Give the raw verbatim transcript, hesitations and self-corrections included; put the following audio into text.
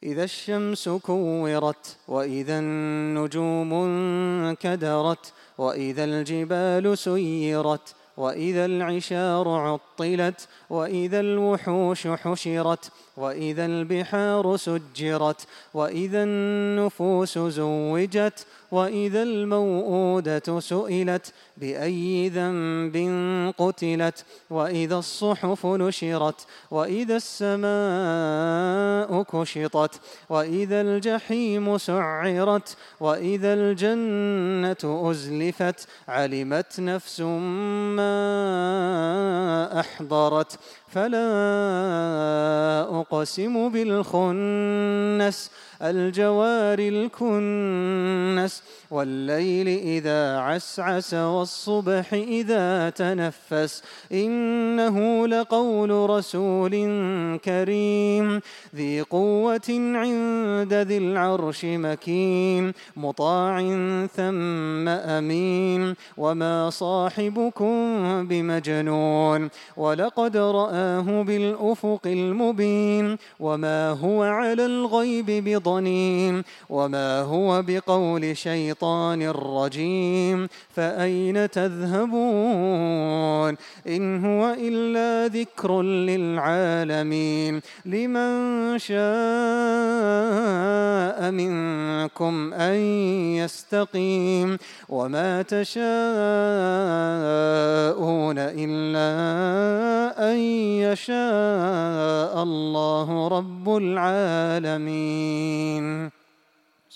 إذا الشمس كورت وإذا النجوم انكدرت وإذا الجبال سيرت وإذا العشار عطلت وإذا الوحوش حشرت وإذا البحار سجرت وإذا النفوس زوجت وإذا الموءودة سئلت بأي ذنب قتلت وإذا الصحف نشرت وإذا السماء كشطت وإذا الجحيم سعرت وإذا الجنة أزلفت علمت نفس ما أحضرت فلا أقسم بالخنس الجوار الكنس والليل إذا عسعس والصبح إذا تنفس إنه لقول رسول كريم ذي قوة عند ذي العرش مكين مطاع ثم أمين وما صاحبكم بمجنون ولقد رآه بالأفق المبين وما هو على الغيب بضنين وما هو بقول شيطان رجيم فأين تذهبون إن هو إلا ذكر للعالمين لمن شاء منكم أن يستقيم وما تشاءون إلا أن يشاء الله رب العالمين.